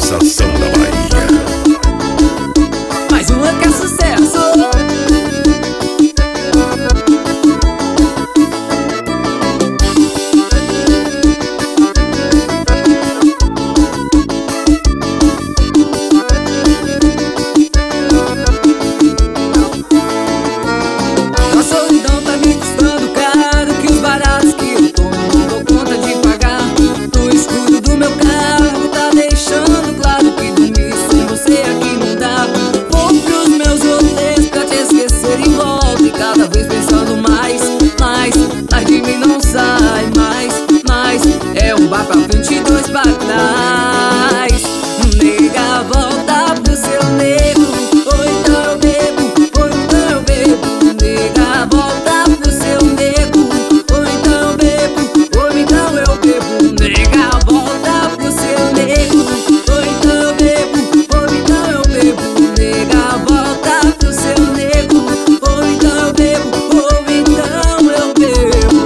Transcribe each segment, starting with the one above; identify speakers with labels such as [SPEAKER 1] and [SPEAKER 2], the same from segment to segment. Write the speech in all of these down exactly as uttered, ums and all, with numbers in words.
[SPEAKER 1] sensação da Bahia.
[SPEAKER 2] Mais uma que é sucesso. A solidão tá me custando caro, que os baratos que eu tomo não dou conta de pagar. No escuro do meu carro tá deixando claro que dormir sem você aqui não dá. Vou pros meus rolês pra te esquecer e volto, e cada vez pensando mais, mais, mas de mim não sai mais, mais. É um bar pra frente e dois pra trás. Nega, volta pro seu nego, ou então eu bebo, ou então eu bebo. Nega, volta pro seu nego, ou então eu bebo, ou então eu bebo. Nega, volta pro seu nego, ou então eu bebo, ou então eu bebo. Nega, volta pro seu nego, ou então eu bebo, ou então eu bebo.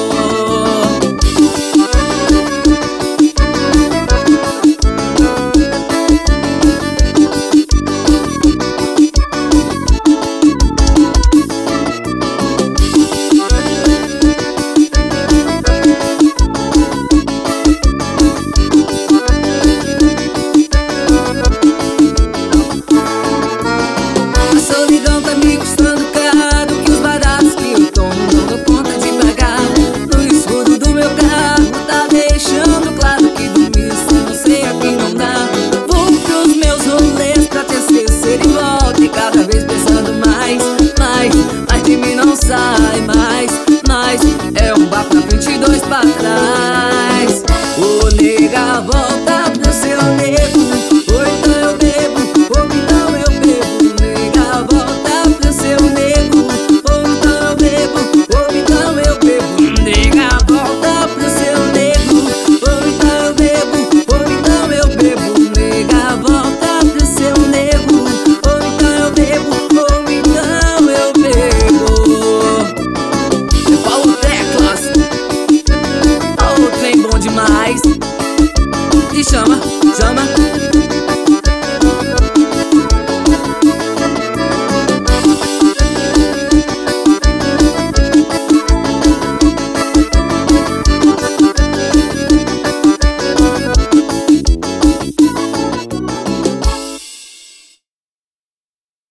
[SPEAKER 2] A solidão tá me custando caro, que os baratos que eu tomo não dou conta de pagar. No escuro do meu carro tá deixando claro que dormir sem você aqui não dá. Vou pros meus rolês pra te esquecer e volto, e cada vez pensando mais, mais, mas de mim não sai mais, mais. É um bar pra frente e dois pra trás.